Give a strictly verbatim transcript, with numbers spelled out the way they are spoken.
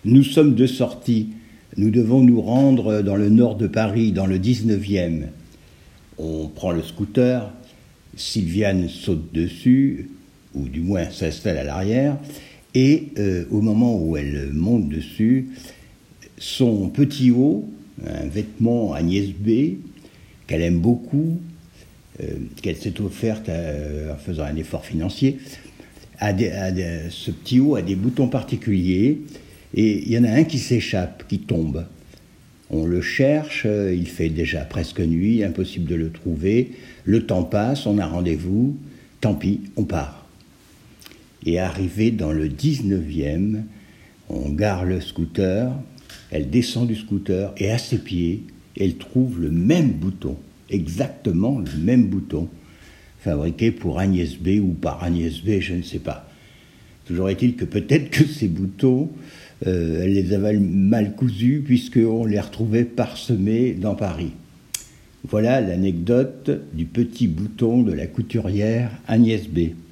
Nous sommes de sortie. Nous devons nous rendre dans le nord de Paris, dans le dix-neuvième. On prend le scooter, Sylviane saute dessus, ou du moins s'installe à l'arrière, et euh, au moment où elle monte dessus, son petit haut, un vêtement Agnès B, qu'elle aime beaucoup, euh, qu'elle s'est offerte à, en faisant un effort financier, a des, a des, ce petit haut a des boutons particuliers, et il y en a un qui s'échappe, qui tombe. On le cherche, il fait déjà presque nuit, impossible de le trouver. Le temps passe, on a rendez-vous, tant pis, on part. Et arrivé dans le dix-neuvième, on gare le scooter, elle descend du scooter et à ses pieds, elle trouve le même bouton, exactement le même bouton, fabriqué pour Agnès B ou par Agnès B, je ne sais pas. Toujours est-il que peut-être que ces boutons, euh, elle les avait mal cousus puisqu'on les retrouvait parsemés dans Paris. Voilà l'anecdote du petit bouton de la couturière Agnès B.